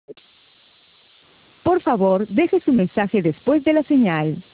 Por favor, deje su mensaje después de la señal.